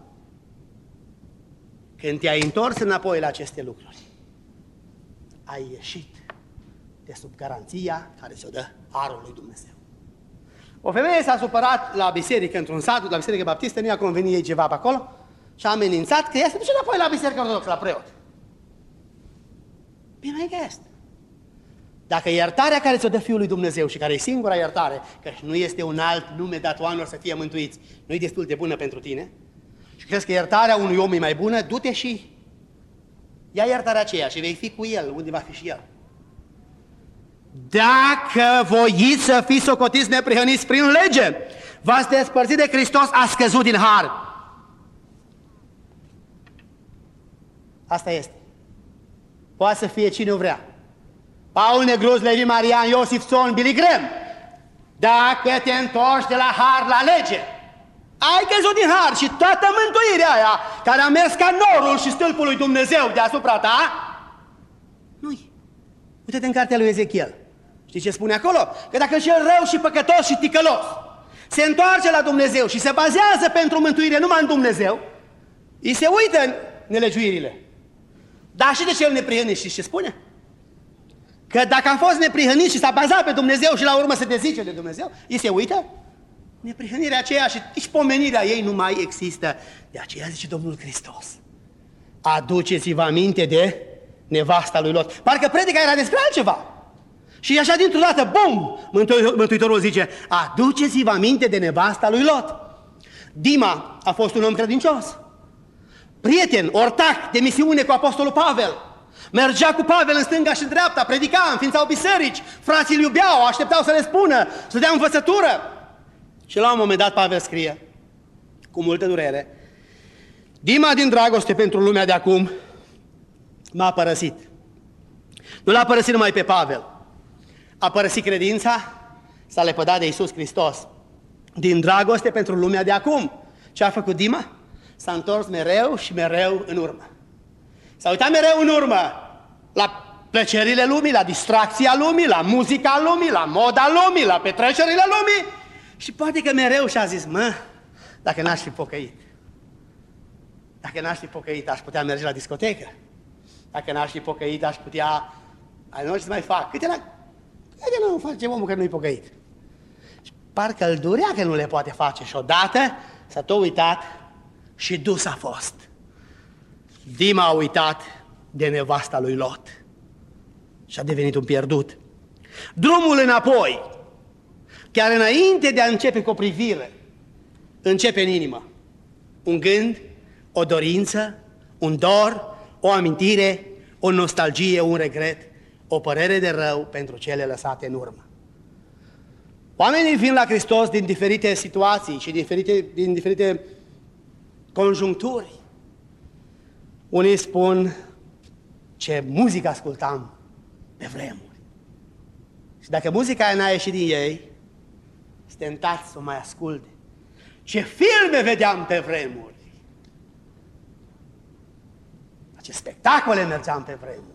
Când te-ai întors înapoi la aceste lucruri, ai ieșit de sub garanția care ți-o dă harul lui Dumnezeu. O femeie s-a supărat la biserică, într-un sat, la biserică baptistă, nu i-a convenit ei ceva pe acolo și a amenințat că ea se duce înapoi la biserică ortodoxă, la preot. Bine că este. Dacă iertarea care ți-o dă Fiul lui Dumnezeu și care e singura iertare, că nu este un alt nume dat oamenilor să fie mântuiți, nu e destul de bună pentru tine, și crezi că iertarea unui om e mai bună, du-te și ia iertarea aceea și vei fi cu el, unde va fi și el. Dacă voiți să fiți socotiți neprihăniți prin lege, v-ați despărțit de Hristos, a scăzut din har. Asta este. Poate să fie cine o vrea. Paul Negruz, Levi Marian, Iosif Țon, Billy Graham. Dacă te întorci de la har la lege, ai căzut din har și toată mântuirea aia care a mers ca norul și stâlpul lui Dumnezeu deasupra ta, nu-i. Uite-te în cartea lui Ezechiel. Știi ce spune acolo? Că dacă cel rău și păcătos și ticălos se întoarce la Dumnezeu și se bazează pentru mântuire numai în Dumnezeu, îi se uită în nelegiuirile. Dar și de cel neprihănit, știți ce spune? Că dacă a fost neprihănit și s-a bazat pe Dumnezeu și la urmă se dezice de Dumnezeu, îi se uită? Neprihănirea aceea și nici pomenirea ei nu mai există. De aceea zice Domnul Hristos: aduceți-vă aminte de nevasta lui Lot. Parcă predica era despre altceva. Și așa dintr-o dată, bum, Mântuitorul zice: aduceți-vă aminte de nevasta lui Lot. Dima a fost un om credincios, prieten, ortac de misiune cu Apostolul Pavel. Mergea cu Pavel în stânga și în dreapta, predica, înființau biserici, frații îl iubeau, așteptau să le spună, să dea învățătură. Și la un moment dat Pavel scrie, cu multă durere: Dima, din dragoste pentru lumea de acum, m-a părăsit. Nu l-a părăsit numai pe Pavel, a părăsit credința, s-a lepădat de Iisus Hristos. Din dragoste pentru lumea de acum, ce a făcut Dima? S-a întors mereu și mereu în urmă. S-a uitat mereu în urmă la plăcerile lumii, la distracția lumii, la muzica lumii, la moda lumii, la petrecerile lumii. Și poate că mereu și-a zis: mă, dacă n-aș fi pocăit, dacă n-aș fi pocăit, aș putea merge la discotecă. Dacă n-aș fi pocăit, aș putea... Nu știu ce mai fac. Câte nu face omul că nu-i pocăit? parcă îl durea că nu le poate face și odată s-a tot uitat și dus a fost. Dima a uitat de nevasta lui Lot și a devenit un pierdut. Drumul înapoi, chiar înainte de a începe cu o privire, începe în inimă. Un gând, o dorință, un dor, o amintire, o nostalgie, un regret, o părere de rău pentru cele lăsate în urmă. Oamenii vin la Hristos din diferite situații și din diferite conjuncturi. Unii spun ce muzică ascultam pe vremuri. Și dacă muzica aia n-a ieșit din ei, sunt tentați să o mai asculte. Ce filme vedeam pe vremuri! La ce spectacole mergeam pe vremuri!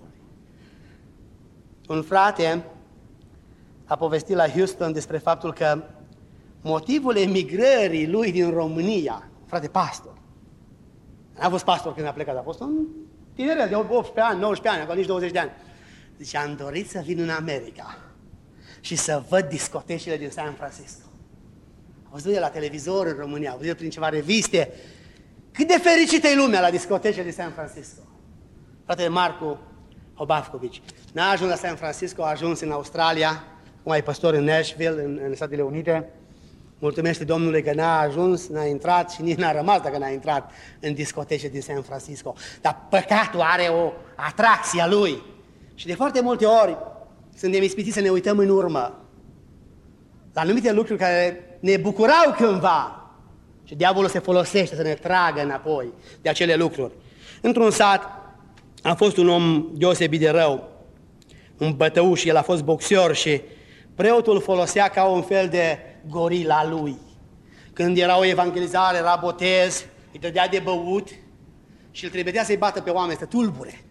Un frate a povestit la Houston despre faptul că motivul emigrării lui din România, frate pastor, n-a fost pastor când a plecat, a fost un tineret de 18 ani, 19 ani, acolo nici 20 de ani. Zice, am dorit să vin în America și să văd discotecile din San Francisco. Am văzut de la televizor în România, am văzut prin ceva reviste, cât de fericită e lumea la discotecile din San Francisco. Fratele Marcu Obafcovici n-a ajuns la San Francisco, a ajuns în Australia, cum e păstor în Nashville, în Statele Unite. Mulțumește Domnului că n-a ajuns, n-a intrat și nici n-a rămas dacă n-a intrat în discotece din San Francisco. Dar păcatul are o atracție a lui. Și de foarte multe ori suntem ispitiți să ne uităm în urmă la anumite lucruri care ne bucurau cândva și diavolul se folosește să ne tragă înapoi de acele lucruri. Într-un sat a fost un om deosebit de rău, un bătăuș, el a fost boxer și preotul îl folosea ca un fel de gorila lui. Când era o evangelizare, era botez, îi dădea de băut și îl trebuia să-i bată pe oameni, să tulbure.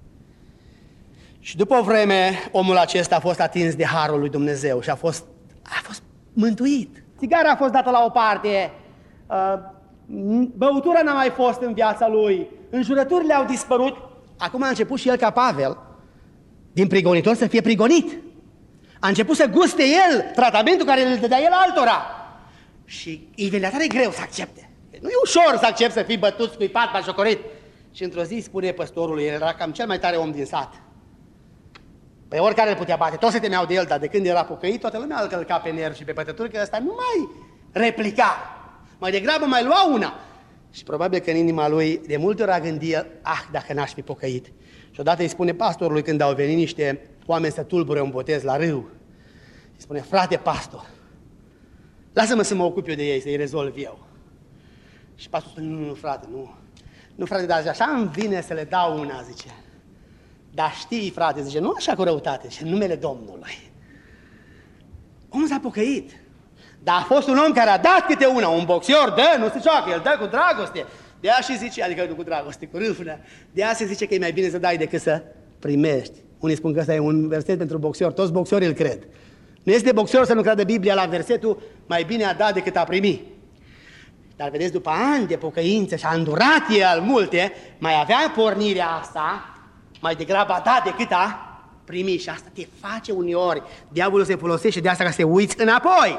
Și după o vreme, omul acesta a fost atins de harul lui Dumnezeu și a fost mântuit. Țigara a fost dată la o parte, băutura n-a mai fost în viața lui, înjurăturile au dispărut. Acum a început și el ca Pavel, din prigonitor să fie prigonit. A început să guste el tratamentul care îl dădea el altora. Și îi venea tare greu să accepte. Nu e ușor să accepti să fii bătut, scuipat, bajocorit. Și într-o zi spune păstorului, el era cam cel mai tare om din sat. Pe oricare îl putea bate, toți se temeau de el, dar de când era pocăit, toată lumea îl călca pe nervi și pe pătături, că ăsta nu mai replica. Mai degrabă mai lua una. Și probabil că în inima lui de multe ori a gândit, dacă n-aș fi pocăit. Și odată îi spune pastorului când au venit niște oameni să tulbure un botez la râu. Îi spune, frate pastor, lasă-mă să mă ocup eu de ei, să-i rezolv eu. Și pastorul spune, nu frate, nu frate, dar așa îmi vine să le dau una, zice. Dar știi, frate, zice, nu așa cu răutate, zice, în numele Domnului. Omul s-a pocăit. Dar a fost un om care a dat câte una, un boxer, dă, nu se joacă, el dă cu dragoste. De aia și zice, adică nu cu dragoste, cu râvnă. De aia se zice că e mai bine să dai decât să primești. Unii spun că ăsta e un verset pentru boxer, toți boxerii îl cred. Nu este boxer să nu creadă Biblia la versetul, mai bine a dat decât a primi. Dar vedeți, după ani de pocăință și a îndurat el multe, mai avea pornirea asta, mai degrabă a dat decât a primi. Și asta te face uneori. Diavolul se folosește de asta ca să te uiți înapoi.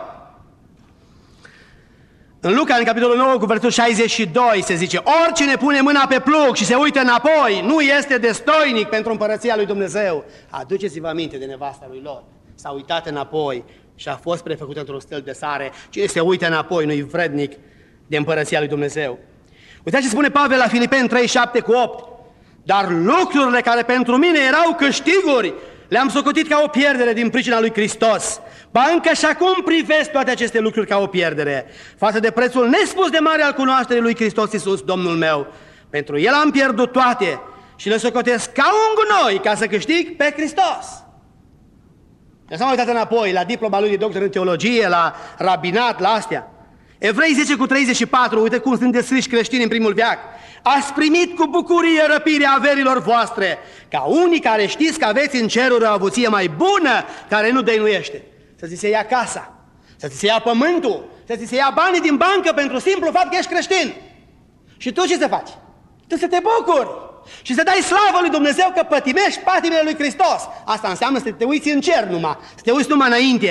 În Luca, în capitolul 9, cu versetul 62, se zice, oricine pune mâna pe plug și se uită înapoi, nu este destoinic pentru împărăția lui Dumnezeu. Aduceți-vă aminte de nevasta lui Lot. S-a uitat înapoi și a fost prefăcut într-un stâlp de sare. Cine se uită înapoi nu-i vrednic de împărăția lui Dumnezeu. Uitați ce spune Pavel la Filipeni 3:7-8. Dar lucrurile care pentru mine erau câștiguri, le-am socotit ca o pierdere din pricina lui Hristos. Ba încă și acum privesc toate aceste lucruri ca o pierdere, față de prețul nespus de mare al cunoașterii lui Hristos Iisus, Domnul meu. Pentru El am pierdut toate și le socotesc ca un gunoi ca să câștig pe Hristos. Eu s-am uitat înapoi la diploma lui de doctor în teologie, la rabinat, la astea. Evrei 10:34, uite cum sunt descriși creștini în primul veac. Ați primit cu bucurie răpirea averilor voastre, ca unii care știți că aveți în ceruri o avuție mai bună, care nu dăinuiește. Să ți se ia casa, să ți se ia pământul, să ți se ia banii din bancă pentru simplu fapt că ești creștin. Și tu ce să faci? Tu să te bucuri și să dai slavă lui Dumnezeu că pătimești patimile lui Hristos. Asta înseamnă să te uiți în cer numai, să te uiți numai înainte.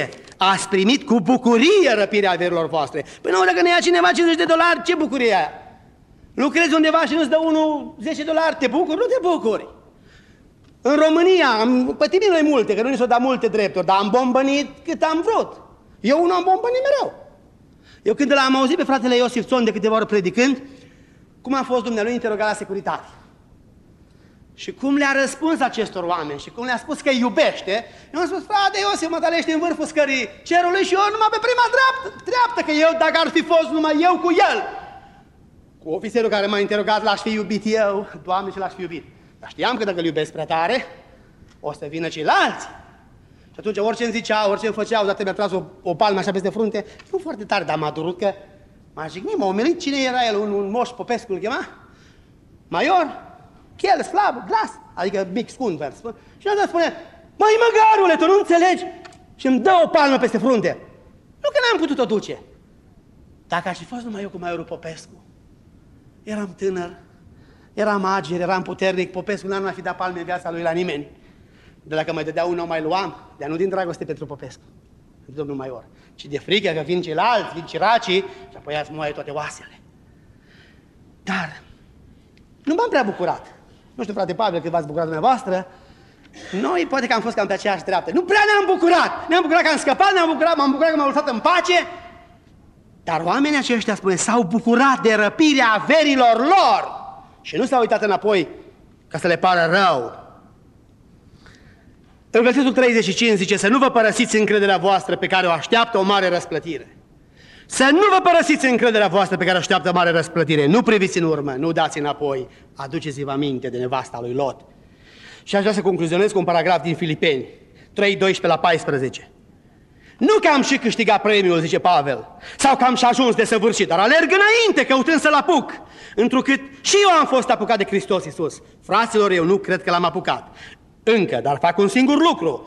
Ați primit cu bucurie răpirea averilor voastre. Păi nu, dacă ne ia cineva $50, ce bucurie e aia? Lucrezi undeva și nu-ți dă unul $10, te bucuri? Nu te bucuri. În România am pătimit noi multe, că nu ni s-au dat multe drepturi, dar am bombănit cât am vrut. Eu nu am bombănit mereu. Eu când l-am auzit pe fratele Iosif Țon de câteva ori predicând, cum a fost dumnealui interogat la securitate. Și cum le-a răspuns acestor oameni și cum le-a spus că îi iubește, eu am spus, frate Iosif, mă talește în vârful scării cerului și eu numai pe prima treaptă, că eu, dacă ar fi fost numai eu cu el, cu ofițerul care m-a interogat, l-aș fi iubit eu, Doamne, și l-aș fi iubit. Dar știam că dacă îl iubesc prea tare, o să vină ceilalți. Și atunci orice îmi zicea, orice îmi făcea, odată mi-a tras o palmă așa peste frunte, nu foarte tare, dar m-a durut că m-a jignit, m-a umilit. Cine era el? Un moș Popescu îl chema? Major? Chel, slab, glas, adică mic, scund, vers. Și atunci spune, măi măgarule, tu nu înțelegi? Și îmi dă o palmă peste frunte. Nu că n-am putut-o duce. Dacă aș fi fost numai eu cu Majorul Popescu, eram tânăr, eram ager, eram puternic, Popescu n-ar mai fi dat palme în viața lui la nimeni. De dacă mai dădea unul, mai luam, dar nu din dragoste pentru Popescu, pentru domnul Major, ci de frică că vin ceilalți, vin ciracii și apoi ați moaie toate oasele. Dar nu m-am prea bucurat. Nu știu, frate Pavel, cât v-ați bucurat dumneavoastră. Noi poate că am fost cam pe aceeași treaptă. Nu prea ne-am bucurat. Ne-am bucurat că am scăpat, m-am bucurat că m-am lăsat în pace. Dar oamenii aceștia, spune, s-au bucurat de răpirea averilor lor și nu s-au uitat înapoi ca să le pară rău. În versetul 35 zice, să nu vă părăsiți încrederea voastră pe care o așteaptă o mare răsplătire. Să nu vă părăsiți încrederea voastră pe care o așteaptă o mare răsplătire. Nu priviți în urmă, nu dați înapoi. Aduceți-vă aminte de nevasta lui Lot. Și aș vrea să concluzionez cu un paragraf din Filipeni 3:12-14. Nu că am și câștigat premiul, zice Pavel, sau că am și ajuns de săvârșit, dar alerg înainte, căutând să-l apuc, întrucât și eu am fost apucat de Hristos Iisus. Fraților, eu nu cred că l-am apucat încă, dar fac un singur lucru,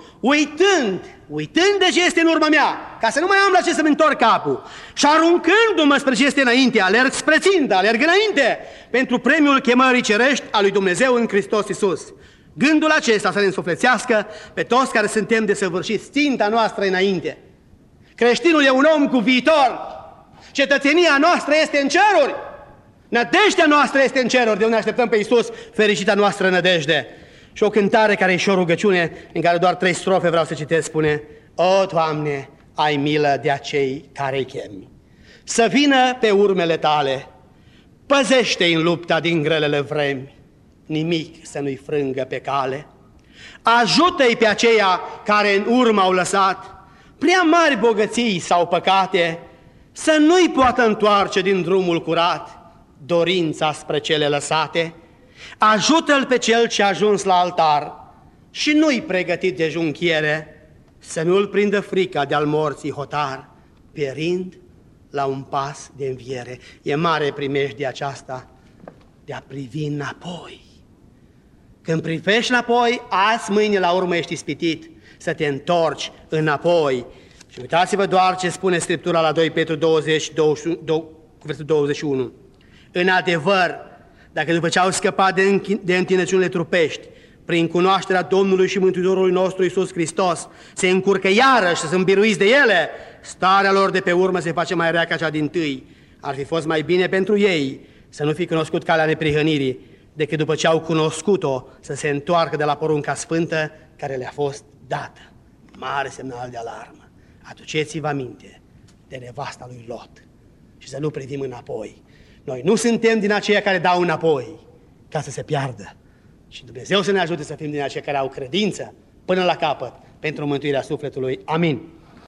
uitând de ce este în urma mea, ca să nu mai am la ce să-mi întorc capul, și aruncându-mă spre ce este înainte, alerg spre țintă, alerg înainte, pentru premiul chemării cerești a lui Dumnezeu în Hristos Iisus. Gândul acesta să ne însuflețească pe toți care suntem desăvârșiți, ținta noastră înainte. Creștinul e un om cu viitor, cetățenia noastră este în ceruri, nădejdea noastră este în ceruri, de unde așteptăm pe Iisus, fericita noastră nădejde. Și o cântare care e și o rugăciune, în care doar 3 strofe vreau să citesc, spune: O, Doamne, ai milă de acei care-i chemi, să vină pe urmele Tale, păzește-i în lupta din grelele vremi, nimic să nu-i frângă pe cale. Ajută-i pe aceia care în urmă au lăsat prea mari bogății sau păcate, să nu-i poată întoarce din drumul curat dorința spre cele lăsate. Ajută-l pe cel ce a ajuns la altar și nu-i pregătit de junchiere, să nu-l prindă frica de-al morții hotar, pierind la un pas de înviere. E mare primejdie aceasta de a privi înapoi. Când privești înapoi, azi, mâine, la urmă ești ispitit să te întorci înapoi. Și uitați-vă doar ce spune Scriptura la 2 Petru 20, versetul 21. În adevăr, dacă după ce au scăpat de întinăciunile trupești, prin cunoașterea Domnului și Mântuitorului nostru Iisus Hristos, se încurcă iarăși să sunt biruiți de ele, starea lor de pe urmă se face mai rea ca cea dintâi. Ar fi fost mai bine pentru ei să nu fi cunoscut calea neprihănirii, decât după ce au cunoscut-o să se întoarcă de la porunca sfântă care le-a fost dată. Mare semnal de alarmă. Aduceți-vă aminte de nevasta lui Lot și să nu privim înapoi. Noi nu suntem din aceia care dau înapoi ca să se piardă. Și Dumnezeu să ne ajute să fim din aceia care au credință până la capăt pentru mântuirea sufletului. Amin.